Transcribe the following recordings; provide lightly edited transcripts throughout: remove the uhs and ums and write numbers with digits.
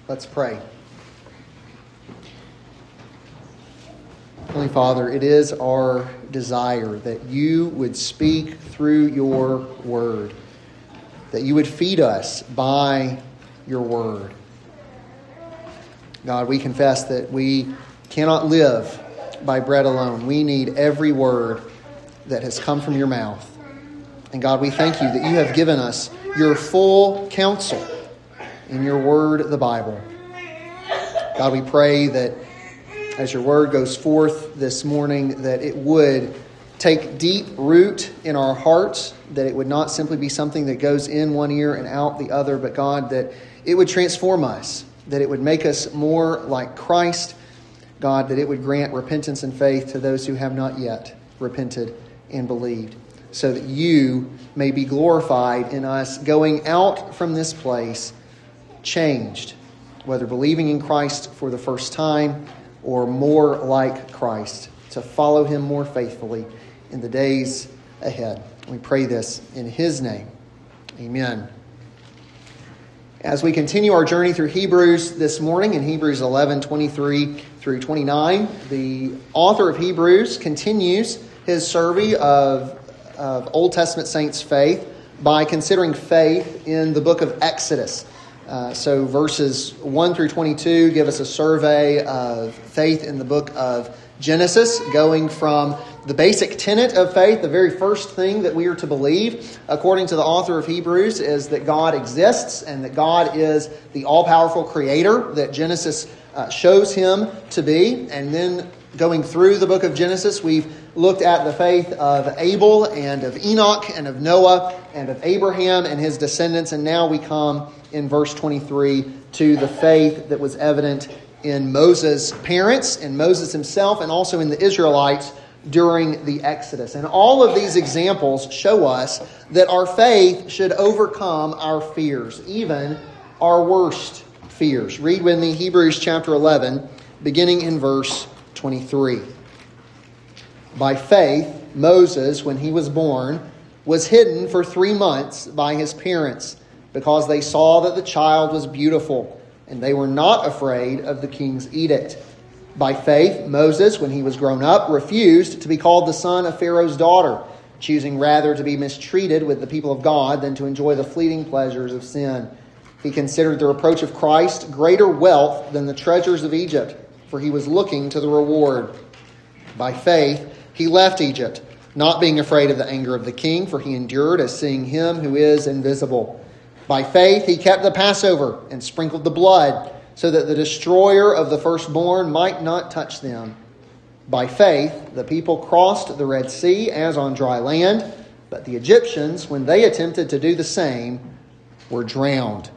Let's pray. Holy Father, it is our desire that you would speak through your word, that you would feed us by your word. God, we confess that we cannot live by bread alone. We need every word that has come from your mouth. And God, we thank you that you have given us your full counsel in your word, the Bible. God, we pray that as your word goes forth this morning, that it would take deep root in our hearts, that it would not simply be something that goes in one ear and out the other, but God, that it would transform us, that it would make us more like Christ. God, that it would grant repentance and faith to those who have not yet repented and believed, so that you may be glorified in us going out from this place changed, whether believing in Christ for the first time or more like Christ, to follow him more faithfully in the days ahead. We pray this in his name. Amen. As we continue our journey through Hebrews this morning, in Hebrews 11:23 through 29, the author of Hebrews continues his survey of Old Testament saints' faith by considering faith in the book of Exodus. So verses 1 through 22 give us a survey of faith in the book of Genesis, going from the basic tenet of faith, the very first thing that we are to believe, according to the author of Hebrews, is that God exists and that God is the all-powerful creator that Genesis shows him to be. And then going through the book of Genesis, we've looked at the faith of Abel and of Enoch and of Noah and of Abraham and his descendants. And now we come in verse 23 to the faith that was evident in Moses' parents, in Moses himself, and also in the Israelites during the Exodus. And all of these examples show us that our faith should overcome our fears, even our worst fears. Read with me Hebrews chapter 11, beginning in verse 23. By faith, Moses, when he was born, was hidden for 3 months by his parents, because they saw that the child was beautiful, and they were not afraid of the king's edict. By faith, Moses, when he was grown up, refused to be called the son of Pharaoh's daughter, choosing rather to be mistreated with the people of God than to enjoy the fleeting pleasures of sin. He considered the reproach of Christ greater wealth than the treasures of Egypt, for he was looking to the reward. By faith, he left Egypt, not being afraid of the anger of the king, for he endured as seeing him who is invisible. By faith, he kept the Passover and sprinkled the blood, so that the destroyer of the firstborn might not touch them. By faith, the people crossed the Red Sea as on dry land, but the Egyptians, when they attempted to do the same, were drowned.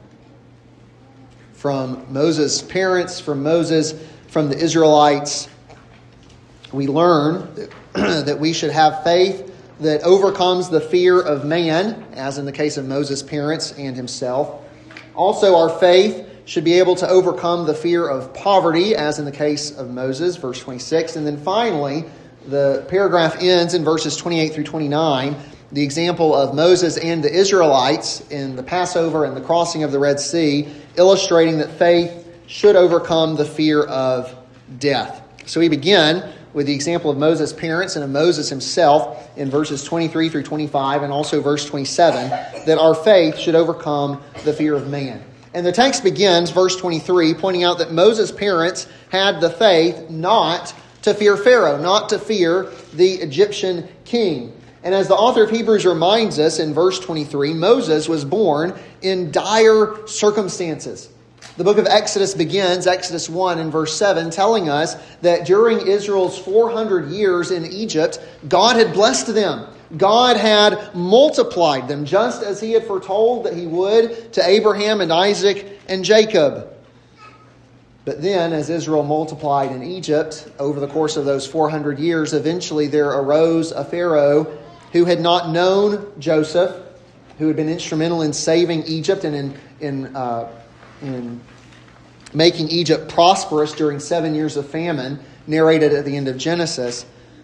From Moses' parents, from the Israelites, we learn that we should have faith that overcomes the fear of man, as in the case of Moses' parents and himself. Also, our faith should be able to overcome the fear of poverty, as in the case of Moses, verse 26. And then finally, the paragraph ends in verses 28 through 29, the example of Moses and the Israelites in the Passover and the crossing of the Red Sea, illustrating that faith should overcome the fear of death. So we begin with the example of Moses' parents and of Moses himself in verses 23 through 25 and also verse 27, that our faith should overcome the fear of man. And the text begins, verse 23, pointing out that Moses' parents had the faith not to fear Pharaoh, not to fear the Egyptian king. And as the author of Hebrews reminds us in verse 23, Moses was born in dire circumstances. The book of Exodus begins, Exodus 1 and verse 7, telling us that during Israel's 400 years in Egypt, God had blessed them. God had multiplied them, just as he had foretold that he would to Abraham and Isaac and Jacob. But then, as Israel multiplied in Egypt over the course of those 400 years, eventually there arose a Pharaoh who had not known Joseph, who had been instrumental in saving Egypt and in making Egypt prosperous during 7 years of famine, narrated at the end of Genesis.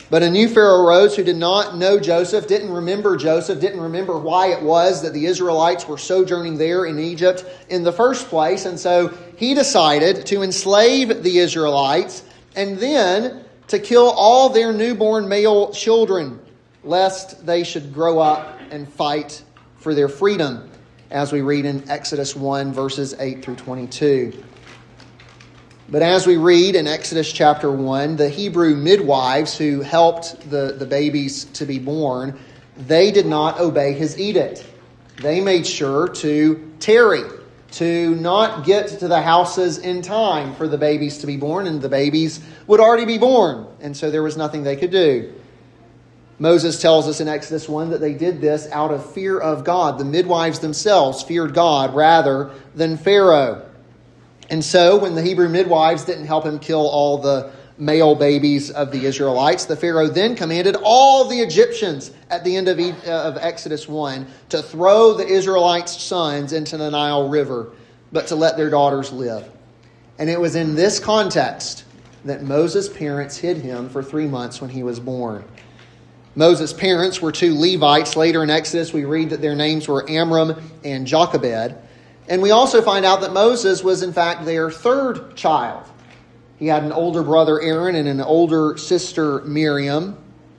But a new Pharaoh arose who did not know Joseph, didn't remember Joseph, didn't remember why it was that the Israelites were sojourning there in Egypt in the first place. And so he decided to enslave the Israelites and then to kill all their newborn male children, lest they should grow up and fight for their freedom, as we read in Exodus 1, verses 8 through 22. But as we read in Exodus chapter 1, the Hebrew midwives who helped the babies to be born, they did not obey his edict. They made sure to tarry, to not get to the houses in time for the babies to be born, and the babies would already be born, and so there was nothing they could do. Moses tells us in Exodus 1 that they did this out of fear of God. The midwives themselves feared God rather than Pharaoh. And so when the Hebrew midwives didn't help him kill all the male babies of the Israelites, the Pharaoh then commanded all the Egyptians at the end of Exodus 1 to throw the Israelites' sons into the Nile River, but to let their daughters live. And it was in this context that Moses' parents hid him for 3 months when he was born. Moses' parents were two Levites. Later in Exodus, we read that their names were Amram and Jochebed. And we also find out that Moses was, in fact, their third child. He had an older brother, Aaron, and an older sister, Miriam.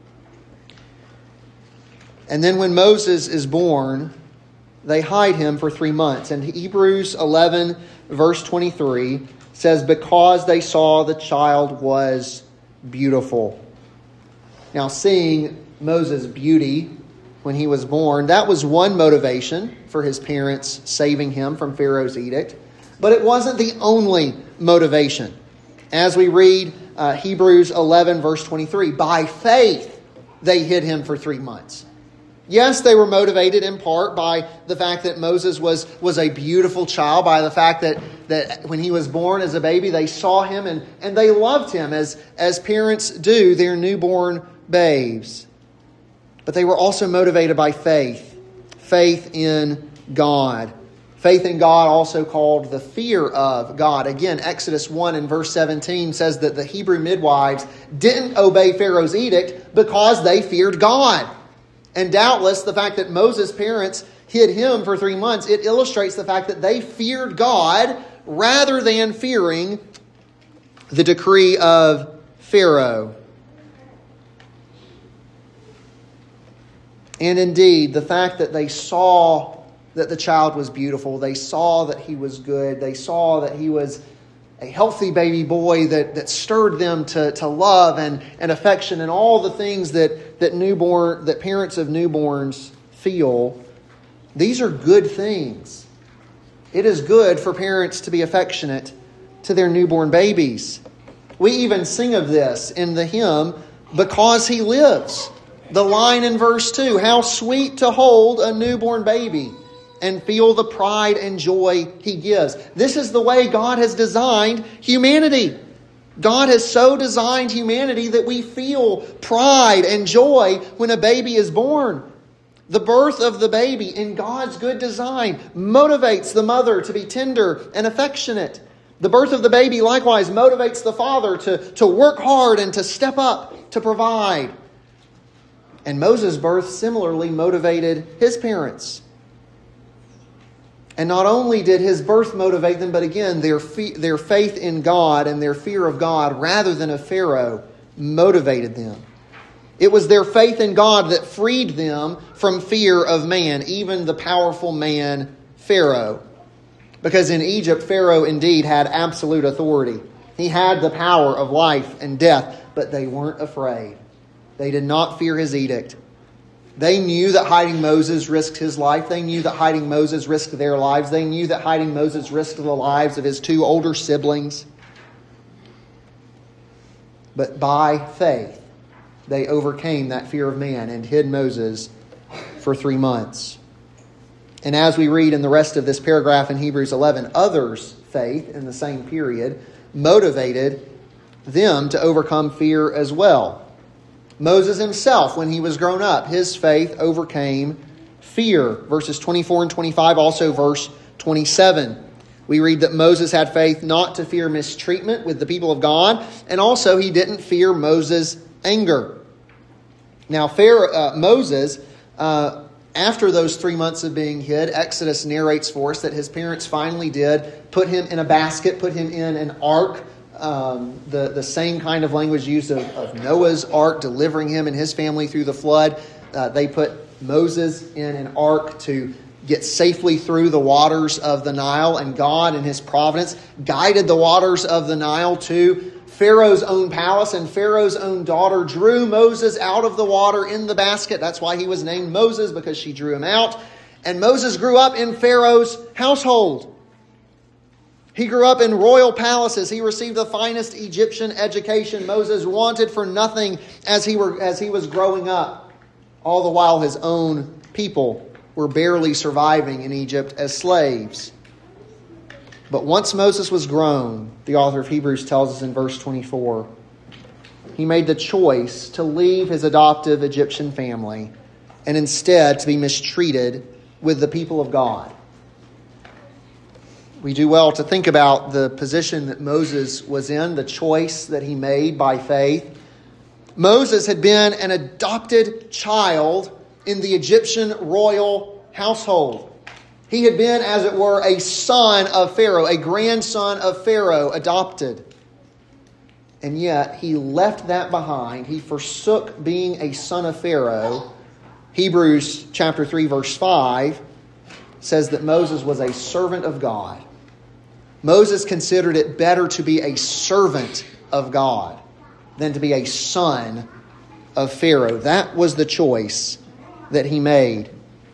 And then when Moses is born, they hide him for 3 months. And Hebrews 11, verse 23, says, because they saw the child was beautiful. Now, seeing Moses' beauty when he was born, that was one motivation for his parents saving him from Pharaoh's edict. But it wasn't the only motivation. As we read Hebrews 11, verse 23, by faith they hid him for 3 months. Yes, they were motivated in part by the fact that Moses was a beautiful child, by the fact that when he was born as a baby, they saw him and they loved him as parents do their newborn babes. But they were also motivated by faith in God. Faith in God, also called the fear of God. Again, Exodus 1 and verse 17 says that the Hebrew midwives didn't obey Pharaoh's edict because they feared God. And doubtless the fact that Moses' parents hid him for 3 months, it illustrates the fact that they feared God rather than fearing the decree of Pharaoh. And indeed, the fact that they saw that the child was beautiful, they saw that he was good, they saw that he was a healthy baby boy that stirred them to love and affection and all the things that parents of newborns feel. These are good things. It is good for parents to be affectionate to their newborn babies. We even sing of this in the hymn, Because He Lives. The line in verse 2, how sweet to hold a newborn baby and feel the pride and joy He gives. This is the way God has designed humanity. God has so designed humanity that we feel pride and joy when a baby is born. The birth of the baby in God's good design motivates the mother to be tender and affectionate. The birth of the baby likewise motivates the father to work hard and to step up to provide. And Moses' birth similarly motivated his parents. And not only did his birth motivate them, but again, their faith in God and their fear of God rather than of Pharaoh motivated them. It was their faith in God that freed them from fear of man, even the powerful man Pharaoh. Because in Egypt, Pharaoh indeed had absolute authority. He had the power of life and death, but they weren't afraid. They did not fear his edict. They knew that hiding Moses risked his life. They knew that hiding Moses risked their lives. They knew that hiding Moses risked the lives of his two older siblings. But by faith, they overcame that fear of man and hid Moses for 3 months. And as we read in the rest of this paragraph in Hebrews 11, others' faith in the same period motivated them to overcome fear as well. Moses himself, when he was grown up, his faith overcame fear. Verses 24 and 25, also verse 27. We read that Moses had faith not to fear mistreatment with the people of God, and also he didn't fear Moses' anger. Now, Moses, after those 3 months of being hid, Exodus narrates for us that his parents finally did put him in a basket, put him in an ark, the same kind of language used of Noah's ark, delivering him and his family through the flood. They put Moses in an ark to get safely through the waters of the Nile, and God in his providence guided the waters of the Nile to Pharaoh's own palace, and Pharaoh's own daughter drew Moses out of the water in the basket. That's why he was named Moses, because she drew him out. And Moses grew up in Pharaoh's household. He grew up in royal palaces. He received the finest Egyptian education. Moses wanted for nothing as he was growing up. All the while his own people were barely surviving in Egypt as slaves. But once Moses was grown, the author of Hebrews tells us in verse 24, he made the choice to leave his adoptive Egyptian family and instead to be mistreated with the people of God. We do well to think about the position that Moses was in, the choice that he made by faith. Moses had been an adopted child in the Egyptian royal household. He had been, as it were, a son of Pharaoh, a grandson of Pharaoh, adopted. And yet, he left that behind. He forsook being a son of Pharaoh. Hebrews chapter 3, verse 5 says that Moses was a servant of God. Moses considered it better to be a servant of God than to be a son of Pharaoh. That was the choice that he made.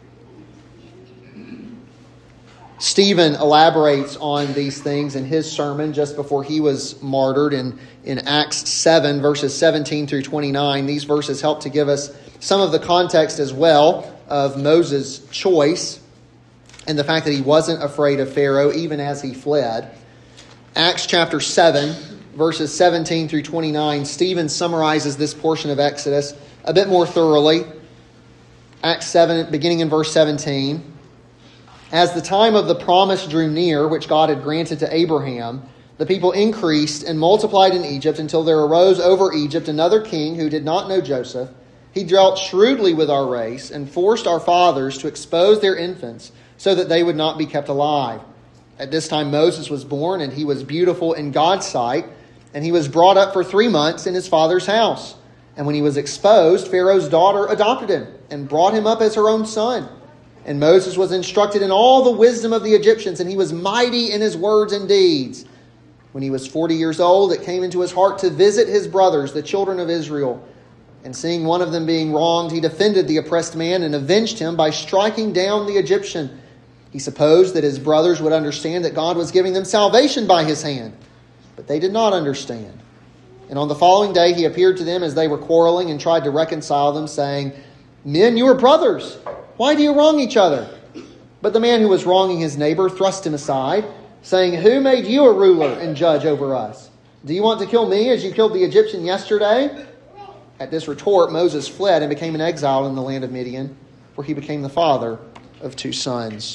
Stephen elaborates on these things in his sermon just before he was martyred in Acts 7, verses 17 through 29. These verses help to give us some of the context as well of Moses' choice and the fact that he wasn't afraid of Pharaoh even as he fled. Acts chapter 7, verses 17 through 29, Stephen summarizes this portion of Exodus a bit more thoroughly. Acts 7, beginning in verse 17. As the time of the promise drew near, which God had granted to Abraham, the people increased and multiplied in Egypt until there arose over Egypt another king who did not know Joseph. He dealt shrewdly with our race and forced our fathers to expose their infants so that they would not be kept alive. At this time Moses was born, and he was beautiful in God's sight, and he was brought up for 3 months in his father's house. And when he was exposed, Pharaoh's daughter adopted him and brought him up as her own son. And Moses was instructed in all the wisdom of the Egyptians, and he was mighty in his words and deeds. When he was 40 years old, it came into his heart to visit his brothers, the children of Israel. And seeing one of them being wronged, he defended the oppressed man and avenged him by striking down the Egyptian. He supposed that his brothers would understand that God was giving them salvation by his hand. But they did not understand. And on the following day he appeared to them as they were quarreling and tried to reconcile them, saying, "Men, you are brothers. Why do you wrong each other?" But the man who was wronging his neighbor thrust him aside, saying, "Who made you a ruler and judge over us? Do you want to kill me as you killed the Egyptian yesterday?" At this retort, Moses fled and became an exile in the land of Midian, where he became the father of 2 sons.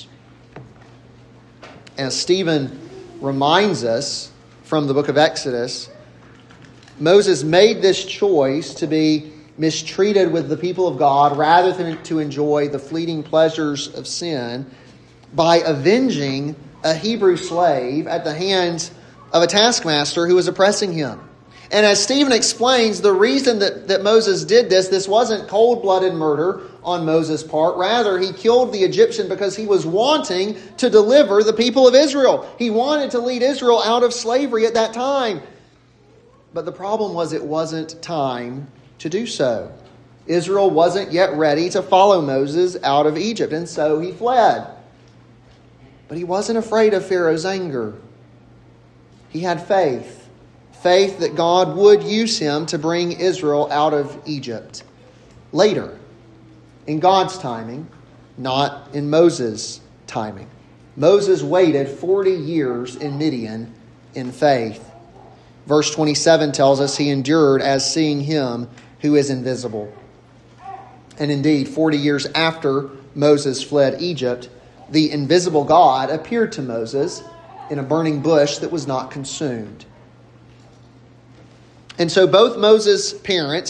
As Stephen reminds us from the book of Exodus, Moses made this choice to be mistreated with the people of God rather than to enjoy the fleeting pleasures of sin by avenging a Hebrew slave at the hands of a taskmaster who was oppressing him. And as Stephen explains, the reason that Moses did this wasn't cold-blooded murder on Moses' part. Rather, he killed the Egyptian because he was wanting to deliver the people of Israel. He wanted to lead Israel out of slavery at that time. But the problem was it wasn't time to do so. Israel wasn't yet ready to follow Moses out of Egypt, and so he fled. But he wasn't afraid of Pharaoh's anger. He had faith that God would use him to bring Israel out of Egypt later, in God's timing, not in Moses' timing. Moses waited 40 years in Midian in faith. Verse 27 tells us he endured as seeing him who is invisible. And indeed, 40 years after Moses fled Egypt, the invisible God appeared to Moses in a burning bush that was not consumed. And so both Moses' parents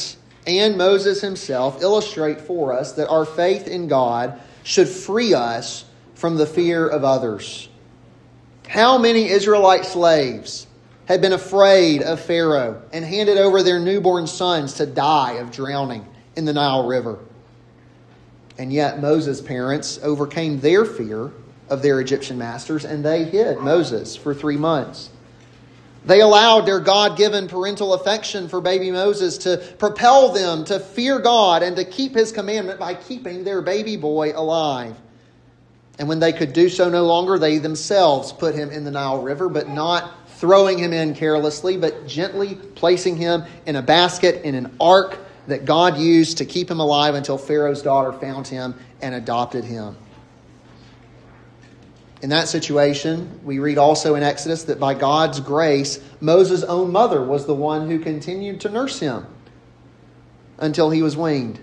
and Moses himself illustrate for us that our faith in God should free us from the fear of others. How many Israelite slaves had been afraid of Pharaoh and handed over their newborn sons to die of drowning in the Nile River? And yet Moses' parents overcame their fear of their Egyptian masters, and they hid Moses for 3 months. They allowed their God-given parental affection for baby Moses to propel them to fear God and to keep His commandment by keeping their baby boy alive. And when they could do so no longer, they themselves put him in the Nile River, but not throwing him in carelessly, but gently placing him in a basket in an ark that God used to keep him alive until Pharaoh's daughter found him and adopted him. In that situation, we read also in Exodus that by God's grace, Moses' own mother was the one who continued to nurse him until he was weaned.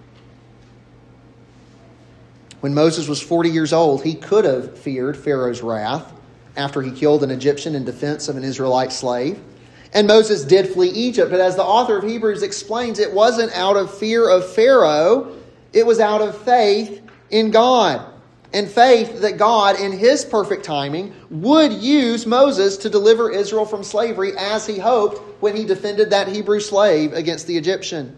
When Moses was 40 years old, he could have feared Pharaoh's wrath after he killed an Egyptian in defense of an Israelite slave. And Moses did flee Egypt, but as the author of Hebrews explains, it wasn't out of fear of Pharaoh, it was out of faith in God. And faith that God, in His perfect timing, would use Moses to deliver Israel from slavery as He hoped when He defended that Hebrew slave against the Egyptian.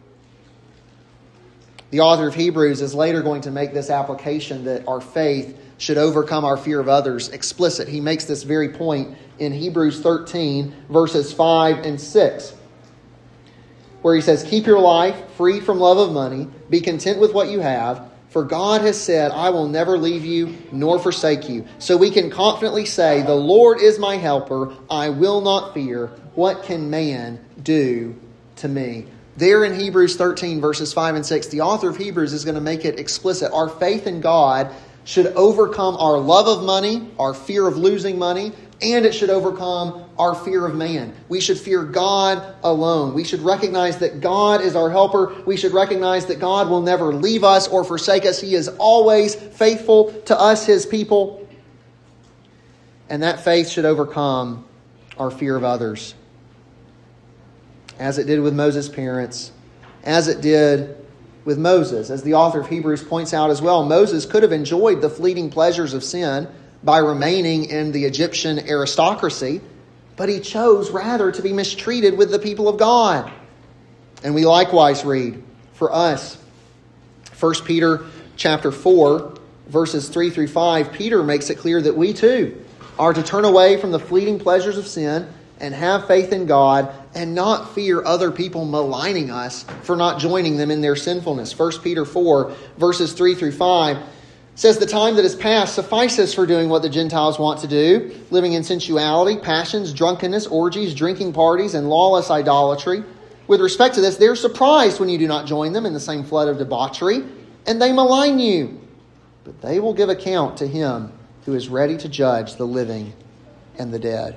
The author of Hebrews is later going to make this application that our faith should overcome our fear of others explicit. He makes this very point in Hebrews 13, verses 5 and 6, where he says, "Keep your life free from love of money. Be content with what you have. For God has said, I will never leave you nor forsake you. So we can confidently say, the Lord is my helper. I will not fear. What can man do to me?" There in Hebrews 13, verses 5 and 6, the author of Hebrews is going to make it explicit. Our faith in God should overcome our love of money, our fear of losing money, and it should overcome our fear of man. We should fear God alone. We should recognize that God is our helper. We should recognize that God will never leave us or forsake us. He is always faithful to us, His people. And that faith should overcome our fear of others, as it did with Moses' parents, as it did with Moses. As the author of Hebrews points out as well, Moses could have enjoyed the fleeting pleasures of sin by remaining in the Egyptian aristocracy, but he chose rather to be mistreated with the people of God. And we likewise read, for us, 1 Peter chapter 4, verses 3 through 5, Peter makes it clear that we too are to turn away from the fleeting pleasures of sin and have faith in God and not fear other people maligning us for not joining them in their sinfulness. 1 Peter 4, verses 3 through 5 says, "The time that is past suffices for doing what the Gentiles want to do, living in sensuality, passions, drunkenness, orgies, drinking parties, and lawless idolatry. With respect to this, they're surprised when you do not join them in the same flood of debauchery, and they malign you. But they will give account to Him who is ready to judge the living and the dead."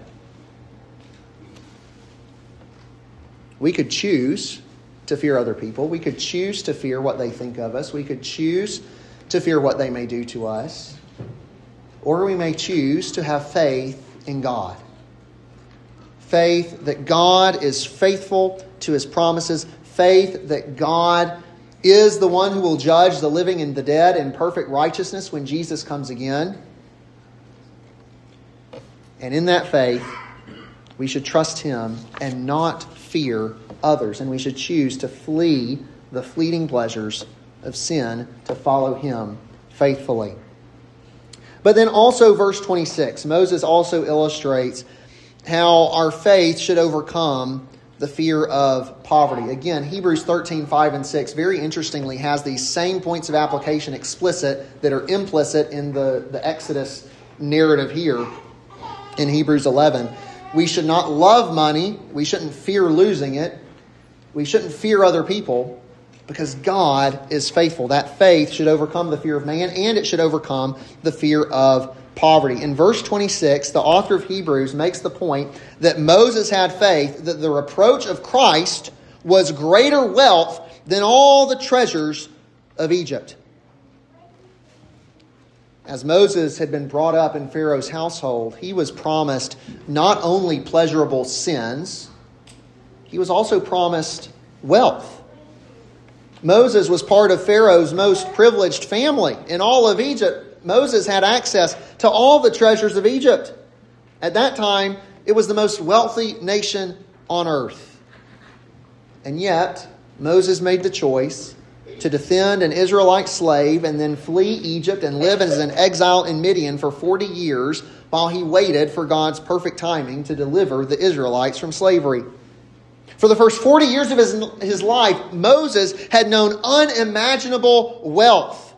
We could choose to fear other people. We could choose to fear what they think of us. We could choose to fear what they may do to us. Or we may choose to have faith in God. Faith that God is faithful to His promises. Faith that God is the one who will judge the living and the dead in perfect righteousness when Jesus comes again. And in that faith, we should trust Him and not fear others. And we should choose to flee the fleeting pleasures of sin to follow Him faithfully. But then also verse 26, Moses also illustrates how our faith should overcome the fear of poverty. Again, Hebrews 13, 5 and 6 very interestingly has these same points of application explicit that are implicit in the Exodus narrative here in Hebrews 11. We should not love money. We shouldn't fear losing it. We shouldn't fear other people, because God is faithful. That faith should overcome the fear of man, and it should overcome the fear of poverty. In verse 26, the author of Hebrews makes the point that Moses had faith that the reproach of Christ was greater wealth than all the treasures of Egypt. As Moses had been brought up in Pharaoh's household, he was promised not only pleasurable sins, he was also promised wealth Moses was part of Pharaoh's most privileged family in all of Egypt. Moses had access to all the treasures of Egypt. At that time, it was the most wealthy nation on earth. And yet, Moses made the choice to defend an Israelite slave and then flee Egypt and live as an exile in Midian for 40 years while he waited for God's perfect timing to deliver the Israelites from slavery. For the first 40 years of his life, Moses had known unimaginable wealth.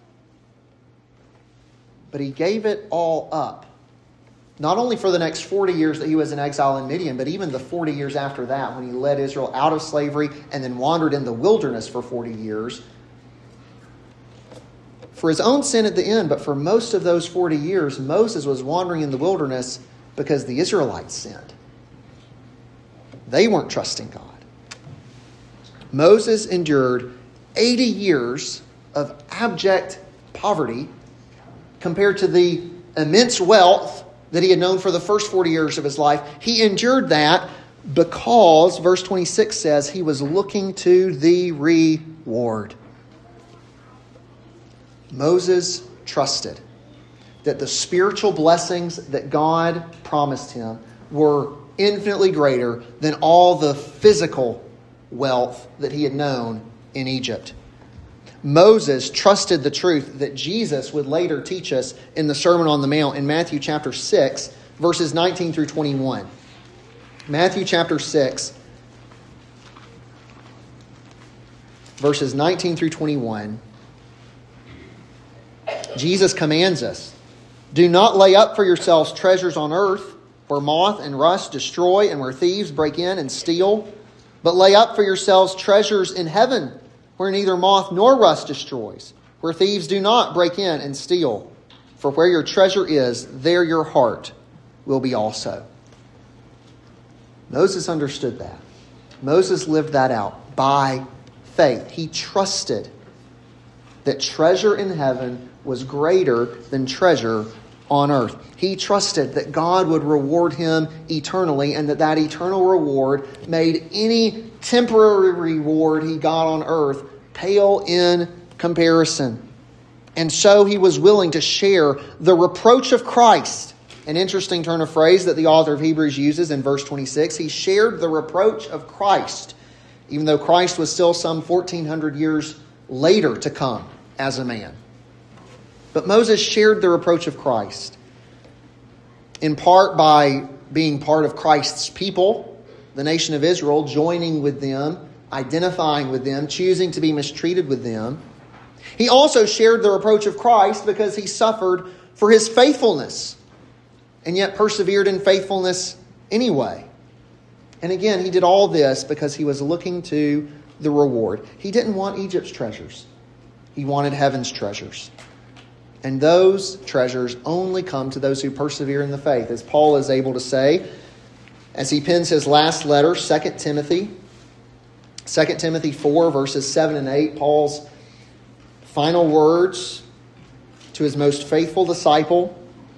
But he gave it all up. Not only for the next 40 years that he was in exile in Midian, but even the 40 years after that when he led Israel out of slavery and then wandered in the wilderness for 40 years. For his own sin at the end, but for most of those 40 years, Moses was wandering in the wilderness because the Israelites sinned. They weren't trusting God. Moses endured 80 years of abject poverty compared to the immense wealth that he had known for the first 40 years of his life. He endured that because, verse 26 says, he was looking to the reward. Moses trusted that the spiritual blessings that God promised him were infinitely greater than all the physical wealth that he had known in Egypt. Moses trusted the truth that Jesus would later teach us in the Sermon on the Mount in Matthew chapter 6, verses 19 through 21. Matthew chapter 6, verses 19 through 21. Jesus commands us, "Do not lay up for yourselves treasures on earth, where moth and rust destroy and where thieves break in and steal. But lay up for yourselves treasures in heaven, where neither moth nor rust destroys, where thieves do not break in and steal. For where your treasure is, there your heart will be also." Moses understood that. Moses lived that out by faith. He trusted that treasure in heaven was greater than treasure on earth. He trusted that God would reward him eternally and that eternal reward made any temporary reward he got on earth pale in comparison. And so he was willing to share the reproach of Christ. An interesting turn of phrase that the author of Hebrews uses in verse 26. He shared the reproach of Christ, even though Christ was still some 1,400 years later to come as a man. But Moses shared the reproach of Christ, in part by being part of Christ's people, the nation of Israel, joining with them, identifying with them, choosing to be mistreated with them. He also shared the reproach of Christ because he suffered for his faithfulness and yet persevered in faithfulness anyway. And again, he did all this because he was looking to the reward. He didn't want Egypt's treasures. He wanted heaven's treasures. And those treasures only come to those who persevere in the faith. As Paul is able to say, as he pens his last letter, 2 Timothy 4, verses 7 and 8, Paul's final words to his most faithful disciple.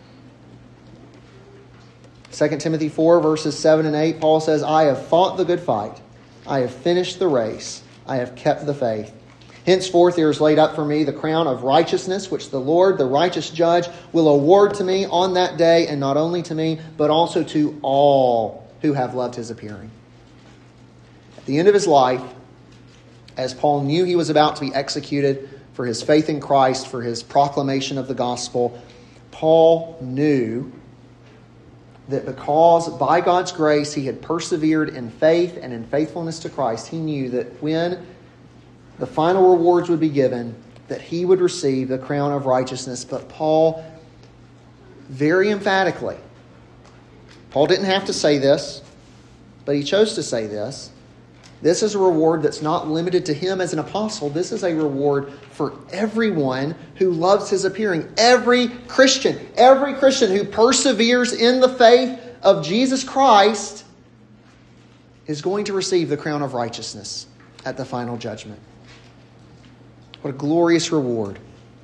2 Timothy 4, verses 7 and 8, Paul says, "I have fought the good fight. I have finished the race. I have kept the faith. Henceforth there is laid up for me the crown of righteousness, which the Lord, the righteous judge, will award to me on that day, and not only to me, but also to all who have loved his appearing." At the end of his life, as Paul knew he was about to be executed for his faith in Christ, for his proclamation of the gospel, Paul knew that because by God's grace he had persevered in faith and in faithfulness to Christ, he knew that when the final rewards would be given, that he would receive the crown of righteousness. But Paul, very emphatically, Paul didn't have to say this, but he chose to say this. This is a reward that's not limited to him as an apostle. This is a reward for everyone who loves his appearing. Every Christian who perseveres in the faith of Jesus Christ is going to receive the crown of righteousness at the final judgment. What a glorious reward.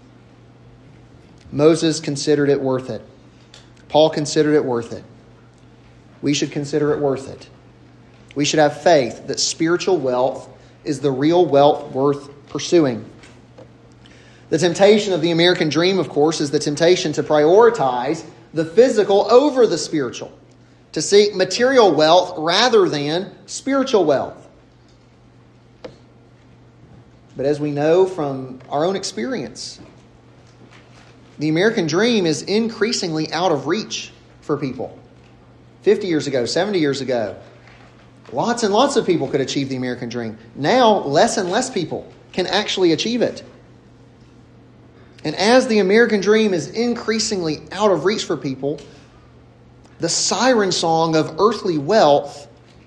Moses considered it worth it. Paul considered it worth it. We should consider it worth it. We should have faith that spiritual wealth is the real wealth worth pursuing. The temptation of the American dream, of course, is the temptation to prioritize the physical over the spiritual, to seek material wealth rather than spiritual wealth. But as we know from our own experience, the American dream is increasingly out of reach for people. 50 years ago, 70 years ago, lots and lots of people could achieve the American dream. Now, less and less people can actually achieve it. And as the American dream is increasingly out of reach for people, the siren song of earthly wealth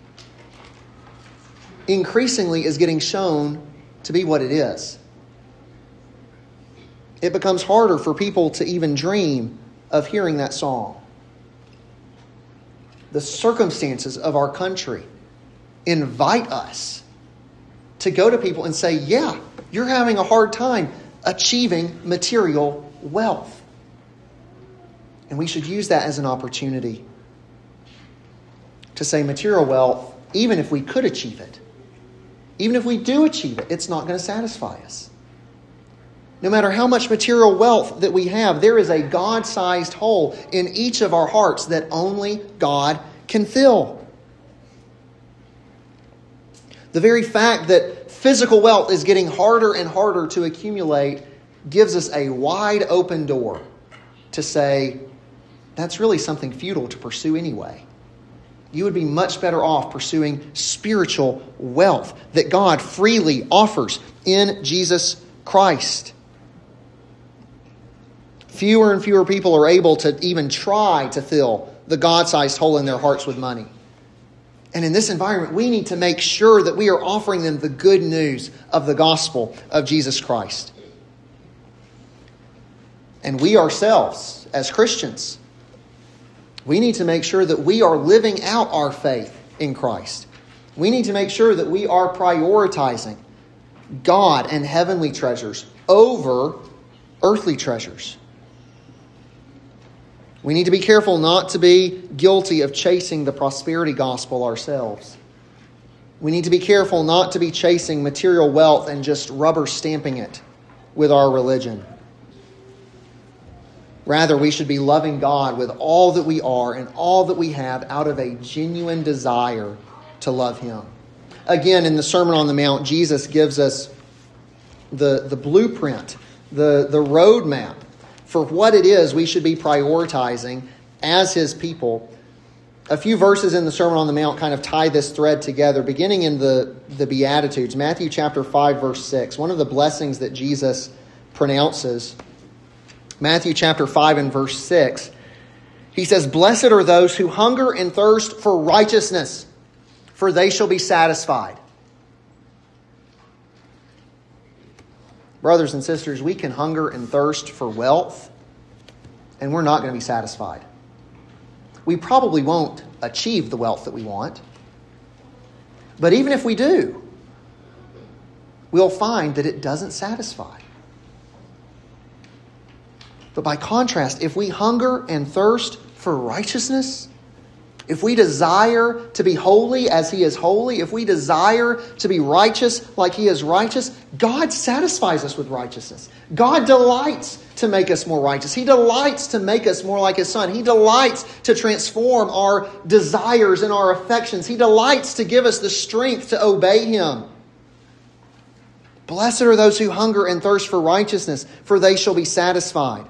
increasingly is getting shown to be what it is. It becomes harder for people to even dream of hearing that song. The circumstances of our country invite us to go to people and say, yeah, you're having a hard time achieving material wealth. And we should use that as an opportunity to say material wealth, even if we could achieve it, even if we do achieve it, it's not going to satisfy us. No matter how much material wealth that we have, there is a God-sized hole in each of our hearts that only God can fill. The very fact that physical wealth is getting harder and harder to accumulate gives us a wide open door to say, that's really something futile to pursue anyway. You would be much better off pursuing spiritual wealth that God freely offers in Jesus Christ. Fewer and fewer people are able to even try to fill the God-sized hole in their hearts with money. And in this environment, we need to make sure that we are offering them the good news of the gospel of Jesus Christ. And we ourselves, as Christians, we need to make sure that we are living out our faith in Christ. We need to make sure that we are prioritizing God and heavenly treasures over earthly treasures. We need to be careful not to be guilty of chasing the prosperity gospel ourselves. We need to be careful not to be chasing material wealth and just rubber stamping it with our religion. Rather, we should be loving God with all that we are and all that we have out of a genuine desire to love Him. Again, in the Sermon on the Mount, Jesus gives us the blueprint, the roadmap for what it is we should be prioritizing as His people. A few verses in the Sermon on the Mount kind of tie this thread together, beginning in the Beatitudes. Matthew chapter 5, verse 6. One of the blessings that Jesus pronounces, Matthew chapter 5 and verse 6, He says, "Blessed are those who hunger and thirst for righteousness, for they shall be satisfied." Brothers and sisters, we can hunger and thirst for wealth, and we're not going to be satisfied. We probably won't achieve the wealth that we want. But even if we do, we'll find that it doesn't satisfy. But by contrast, if we hunger and thirst for righteousness, if we desire to be holy as He is holy, if we desire to be righteous like He is righteous, God satisfies us with righteousness. God delights to make us more righteous. He delights to make us more like His Son. He delights to transform our desires and our affections. He delights to give us the strength to obey Him. Blessed are those who hunger and thirst for righteousness, for they shall be satisfied.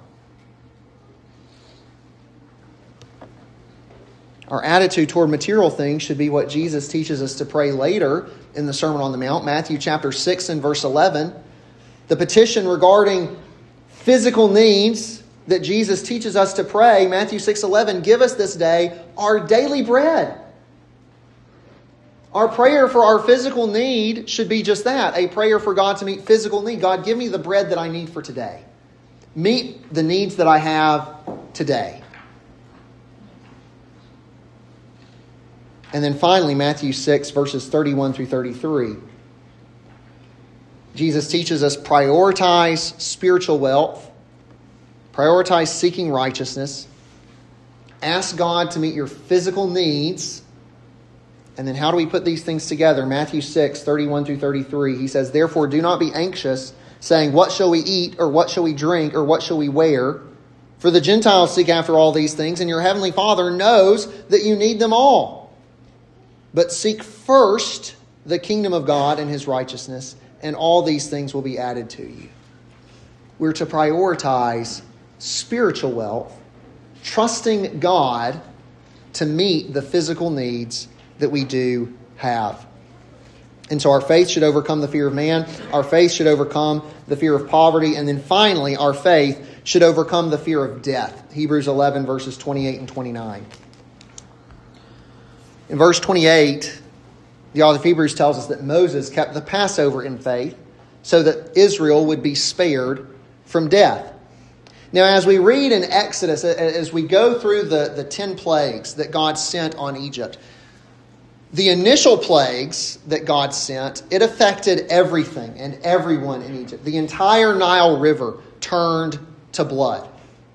Our attitude toward material things should be what Jesus teaches us to pray later in the Sermon on the Mount, Matthew chapter 6 and verse 11. The petition regarding physical needs that Jesus teaches us to pray, Matthew 6:11, "Give us this day our daily bread." Our prayer for our physical need should be just that, a prayer for God to meet physical need. God, give me the bread that I need for today. Meet the needs that I have today. And then finally, Matthew 6, verses 31 through 33. Jesus teaches us prioritize spiritual wealth, prioritize seeking righteousness, ask God to meet your physical needs, And then how do we put these things together? Matthew 6, 31 through 33, he says, "Therefore do not be anxious, saying, what shall we eat, or what shall we drink, or what shall we wear? For the Gentiles seek after all these things, and your heavenly Father knows that you need them all. But seek first the kingdom of God and his righteousness, and all these things will be added to you." We're to prioritize spiritual wealth, trusting God to meet the physical needs that we do have. And so our faith should overcome the fear of man. Our faith should overcome the fear of poverty. And then finally, our faith should overcome the fear of death. Hebrews 11, verses 28 and 29. In verse 28, the author of Hebrews tells us that Moses kept the Passover in faith so that Israel would be spared from death. Now, as we read in Exodus, as we go through the 10 plagues that God sent on Egypt, the initial plagues that God sent, it affected everything and everyone in Egypt. The entire Nile River turned to blood.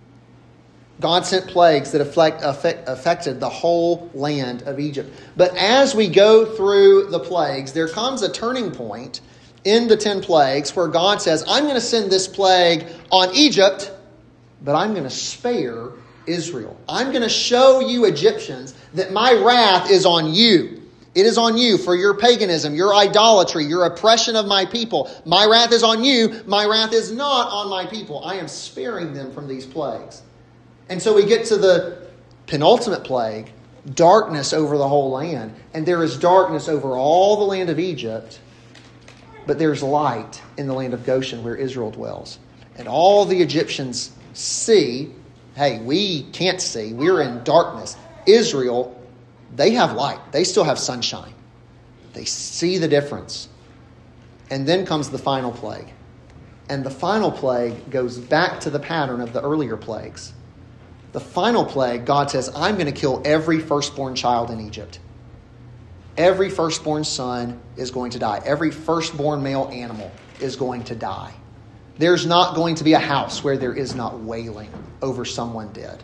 God sent plagues that affected the whole land of Egypt. But as we go through the plagues, there comes a turning point in the 10 plagues where God says, I'm going to send this plague on Egypt, but I'm going to spare Israel. I'm going to show you Egyptians that my wrath is on you. It is on you for your paganism, your idolatry, your oppression of my people. My wrath is on you. My wrath is not on my people. I am sparing them from these plagues. And so we get to the penultimate plague, darkness over the whole land. And there is darkness over all the land of Egypt, but there's light in the land of Goshen where Israel dwells. And all the Egyptians see, hey, we can't see. We're in darkness. Israel, they have light. They still have sunshine. They see the difference. And then comes the final plague. And the final plague goes back to the pattern of the earlier plagues. The final plague, God says, I'm going to kill every firstborn child in Egypt. Every firstborn son is going to die. Every firstborn male animal is going to die. There's not going to be a house where there is not wailing over someone dead.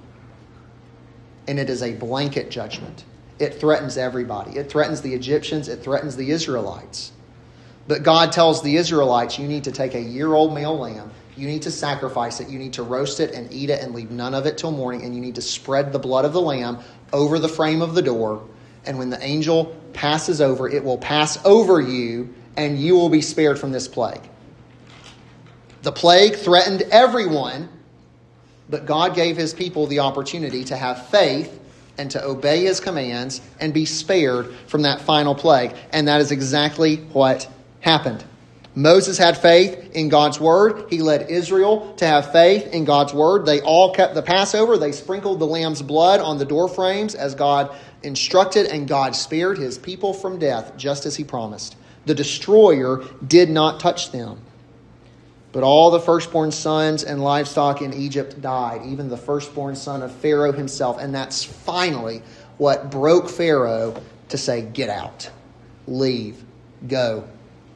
And it is a blanket judgment. It threatens everybody. It threatens the Egyptians. It threatens the Israelites. But God tells the Israelites, you need to take a year-old male lamb. You need to sacrifice it. You need to roast it and eat it and leave none of it till morning. And you need to spread the blood of the lamb over the frame of the door. And when the angel passes over, it will pass over you and you will be spared from this plague. The plague threatened everyone, but God gave his people the opportunity to have faith and to obey his commands and be spared from that final plague. And that is exactly what happened. Moses had faith in God's word. He led Israel to have faith in God's word. They all kept the Passover. They sprinkled the lamb's blood on the door frames as God instructed, and God spared his people from death, just as he promised. The destroyer did not touch them. But all the firstborn sons and livestock in Egypt died, even the firstborn son of Pharaoh himself. And that's finally what broke Pharaoh to say, get out, leave, go.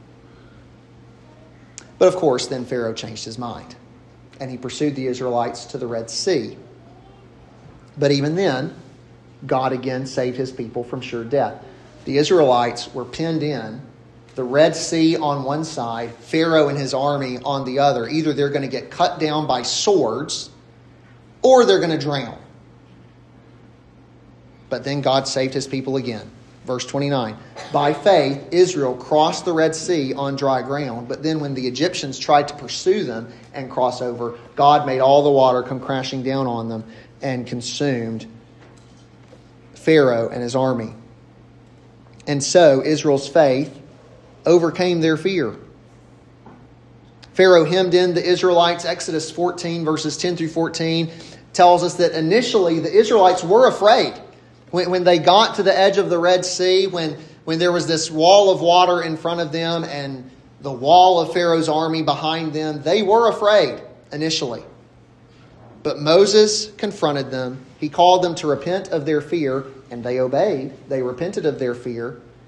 But of course, then Pharaoh changed his mind, and he pursued the Israelites to the Red Sea. But even then, God again saved his people from sure death. The Israelites were penned in, the Red Sea on one side, Pharaoh and his army on the other. Either they're going to get cut down by swords, or they're going to drown. But then God saved his people again. Verse 29, by faith, Israel crossed the Red Sea on dry ground. But then when the Egyptians tried to pursue them and cross over, God made all the water come crashing down on them and consumed Pharaoh and his army. And so Israel's faith overcame their fear. Pharaoh hemmed in the Israelites. Exodus 14, verses 10 through 14, tells us that initially the Israelites were afraid. When they got to the edge of the Red Sea, when there was this wall of water in front of them and the wall of Pharaoh's army behind them, they were afraid initially. But Moses confronted them. He called them to repent of their fear, and they obeyed. They repented of their fear.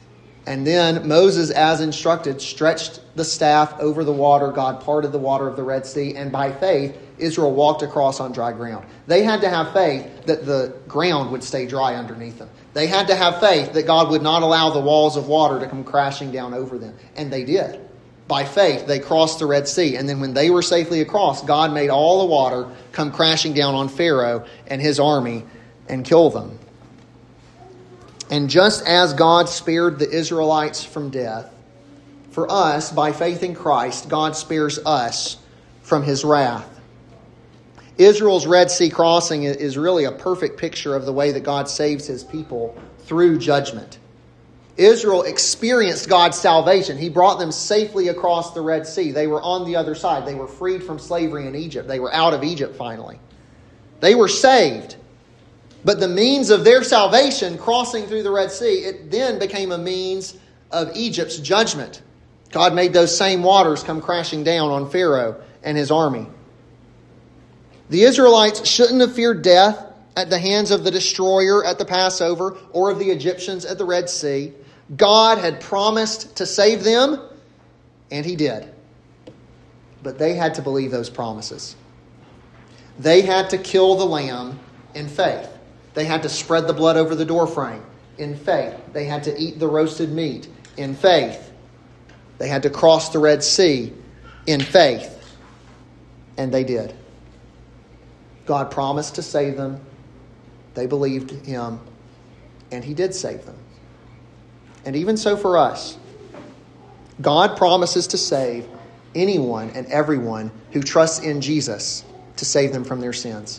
And then Moses, as instructed, stretched the staff over the water. God parted the water of the Red Sea. And by faith, Israel walked across on dry ground. They had to have faith that the ground would stay dry underneath them. They had to have faith that God would not allow the walls of water to come crashing down over them. And they did. By faith, they crossed the Red Sea. And then when they were safely across, God made all the water come crashing down on Pharaoh and his army and kill them. And just as God spared the Israelites from death, for us, by faith in Christ, God spares us from his wrath. Israel's Red Sea crossing is really a perfect picture of the way that God saves his people through judgment. Israel experienced God's salvation. He brought them safely across the Red Sea. They were on the other side. They were freed from slavery in Egypt. They were out of Egypt finally. They were saved. But the means of their salvation, crossing through the Red Sea, it then became a means of Egypt's judgment. God made those same waters come crashing down on Pharaoh and his army. The Israelites shouldn't have feared death at the hands of the destroyer at the Passover or of the Egyptians at the Red Sea. God had promised to save them, and he did. But they had to believe those promises. They had to kill the lamb in faith. They had to spread the blood over the doorframe in faith. They had to eat the roasted meat in faith. They had to cross the Red Sea in faith. And they did. God promised to save them. They believed him. And he did save them. And even so for us, God promises to save anyone and everyone who trusts in Jesus to save them from their sins.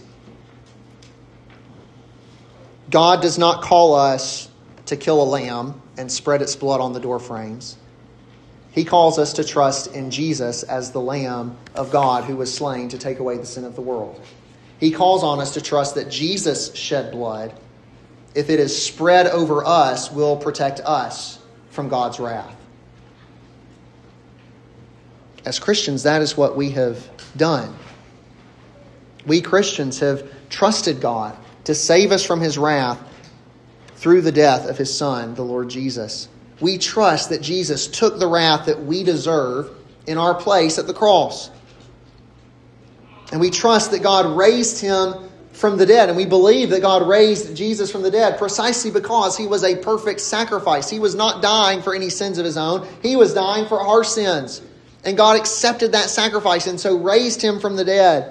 God does not call us to kill a lamb and spread its blood on the door frames. He calls us to trust in Jesus as the Lamb of God who was slain to take away the sin of the world. He calls on us to trust that Jesus shed blood, if it is spread over us, will protect us from God's wrath. As Christians, that is what we have done. We Christians have trusted God to save us from his wrath through the death of his Son, the Lord Jesus. We trust that Jesus took the wrath that we deserve in our place at the cross. And we trust that God raised him from the dead. And we believe that God raised Jesus from the dead precisely because he was a perfect sacrifice. He was not dying for any sins of his own. He was dying for our sins. And God accepted that sacrifice and so raised him from the dead.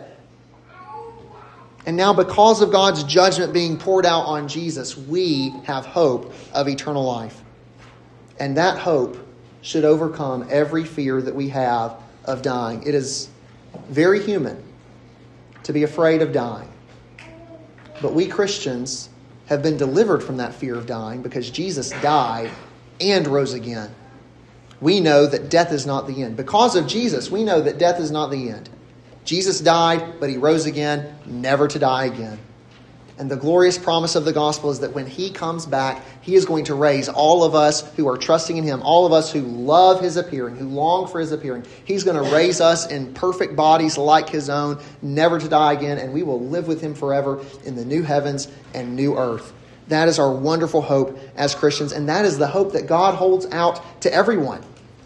And now because of God's judgment being poured out on Jesus, we have hope of eternal life. And that hope should overcome every fear that we have of dying. It is very human to be afraid of dying. But we Christians have been delivered from that fear of dying because Jesus died and rose again. We know that death is not the end. Because of Jesus, we know that death is not the end. Jesus died, but he rose again, never to die again. And the glorious promise of the gospel is that when he comes back, he is going to raise all of us who are trusting in him, all of us who love his appearing, who long for his appearing. He's going to raise us in perfect bodies like his own, never to die again, and we will live with him forever in the new heavens and new earth. That is our wonderful hope as Christians, and that is the hope that God holds out to everyone.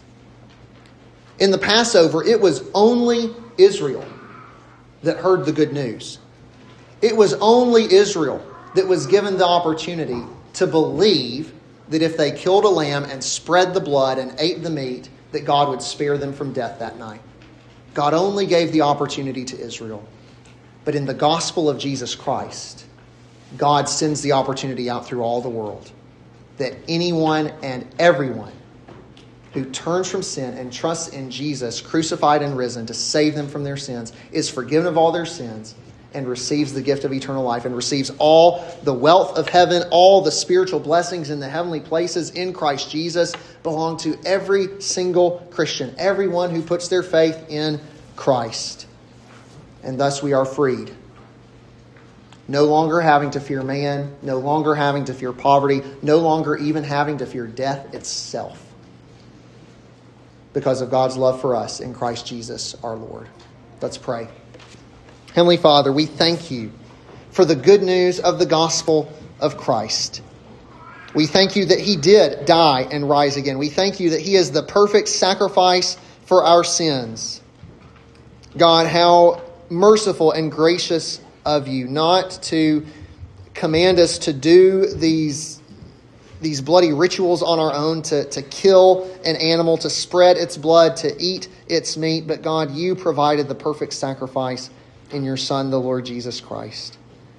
In the Passover, it was only Israel that heard the good news. It was only Israel that was given the opportunity to believe that if they killed a lamb and spread the blood and ate the meat, that God would spare them from death that night. God only gave the opportunity to Israel. But in the gospel of Jesus Christ, God sends the opportunity out through all the world, that anyone and everyone who turns from sin and trusts in Jesus, crucified and risen to save them from their sins, is forgiven of all their sins and receives the gift of eternal life and receives all the wealth of heaven, all the spiritual blessings in the heavenly places in Christ Jesus belong to every single Christian, everyone who puts their faith in Christ. And thus we are freed. No longer having to fear man, no longer having to fear poverty, no longer even having to fear death itself, because of God's love for us in Christ Jesus our Lord. Let's pray. Heavenly Father, we thank you for the good news of the gospel of Christ. We thank you that he did die and rise again. We thank you that he is the perfect sacrifice for our sins. God, how merciful and gracious of you not to command us to do these bloody rituals on our own, to kill an animal, to spread its blood, to eat its meat. But God, you provided the perfect sacrifice in your Son, the Lord Jesus Christ.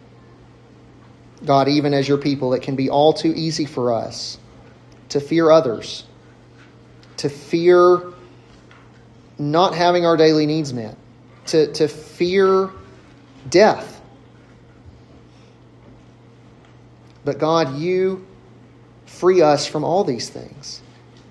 God, even as your people, it can be all too easy for us to fear others, to fear not having our daily needs met, to fear death. But God, you free us from all these things.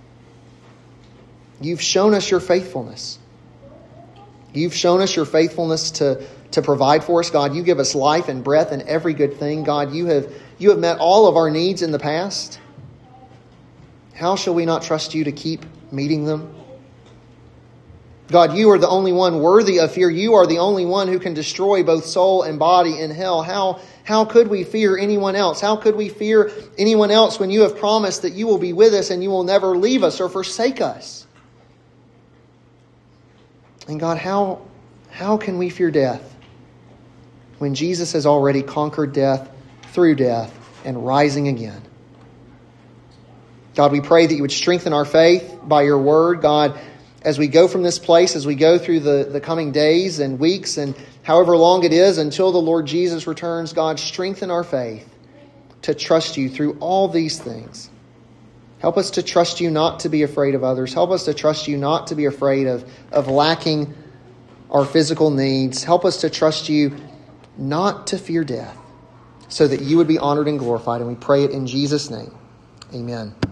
You've shown us your faithfulness. You've shown us your faithfulness to provide for us. God, you give us life and breath and every good thing. God, you have met all of our needs in the past. How shall we not trust you to keep meeting them? God, you are the only one worthy of fear. You are the only one who can destroy both soul and body in hell. How could we fear anyone else? How could we fear anyone else when you have promised that you will be with us and you will never leave us or forsake us? And God, how can we fear death when Jesus has already conquered death through death and rising again? God, we pray that you would strengthen our faith by your word. God, as we go from this place, as we go through the coming days and weeks and however long it is until the Lord Jesus returns, God, strengthen our faith to trust you through all these things. Help us to trust you not to be afraid of others. Help us to trust you not to be afraid of lacking our physical needs. Help us to trust you not to fear death, so that you would be honored and glorified. And we pray it in Jesus' name. Amen.